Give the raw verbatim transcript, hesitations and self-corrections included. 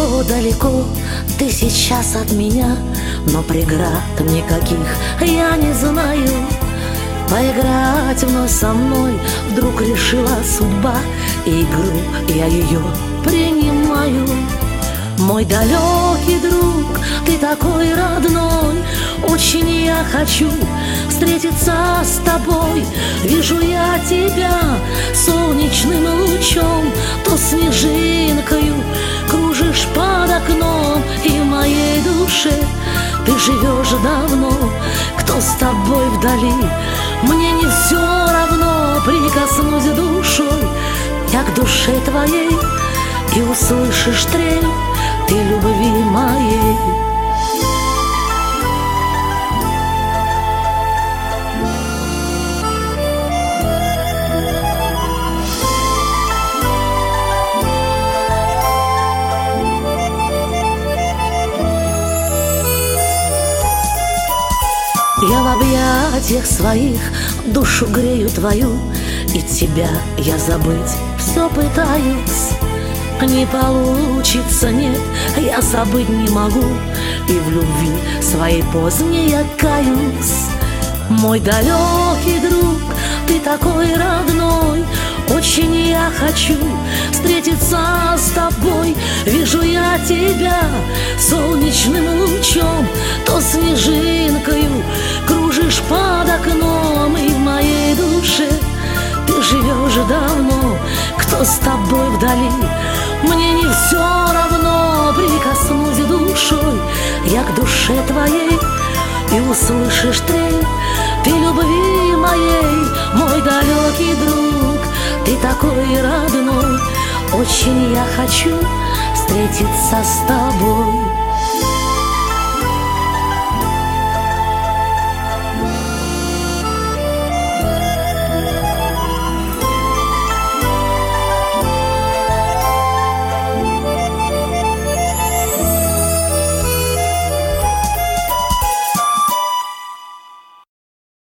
далеко ты сейчас от меня, но преград никаких я не знаю. Поиграть вновь со мной вдруг решила судьба, и игру я ее принимаю. Мой далекий друг, ты такой родной, очень я хочу встретиться с тобой. Вижу я тебя солнечным лучом, то снежинкою кружишь под окном, и в моей душе ты живешь давно. Кто с тобой вдали, мне не все равно. Прикоснусь душой я к душе твоей, и услышишь трель ты любви моей. Я в объятиях своих душу грею твою, и тебя я забыть все пытаюсь. Не получится, нет, я забыть не могу, и в любви своей поздней я каюсь. Мой далекий друг, ты такой родной, очень я хочу встретиться с тобой. Вижу я тебя солнечным лучом, то снежинкою кружишь под окном, и в моей душе ты живешь давно. Кто с тобой вдали, мне не все равно. Прикоснусь душой я к душе твоей, и услышишь трель ты любви моей. Мой далекий друг, ты такой родной, очень я хочу встретиться с тобой.